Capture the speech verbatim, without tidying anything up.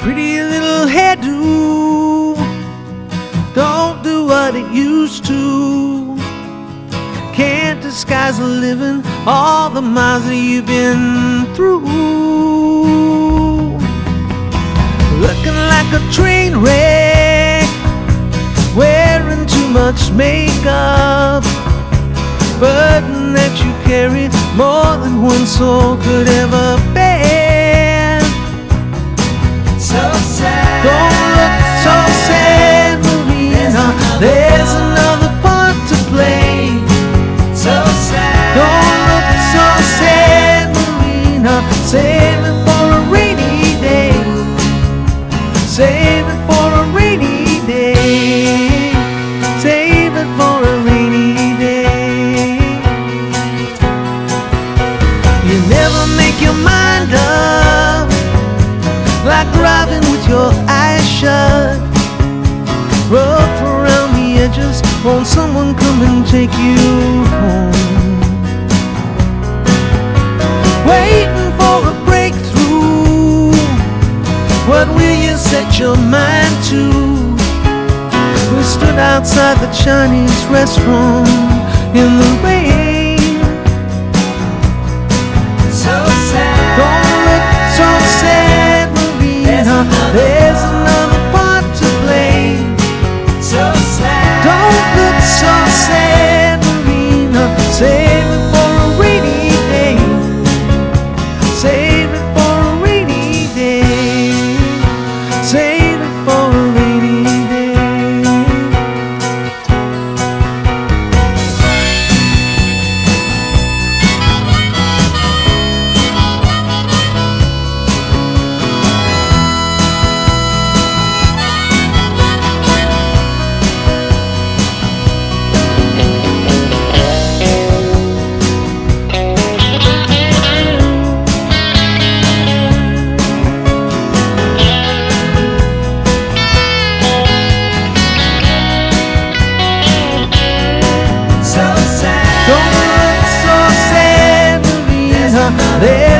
pretty little hairdo don't do what it used to. Can't disguise the living, all the miles that you've been through. Looking like a train wreck, wearing too much makeup, burden that you carry more than one soul could ever bear. So sad. Don't look so sad, Marina. There's another part to play. So sad. Don't look so sad, Marina. Save it for a rainy day. Save it for a rainy day. Save it for a rainy day. You never make your mind up, like driving with your eyes shut. Rough around the edges, won't someone come and take you home? Waiting for a breakthrough, what will you set your mind to? We stood outside the Chinese restaurant in the rain. So sad. Don't look so sad, Marina. There's another part to play. So sad. Don't look so sad, Marina. Save it for a rainy day. Save it for a rainy day. Save it for a rainy day. So sad. Don't look so sad, Marina. There's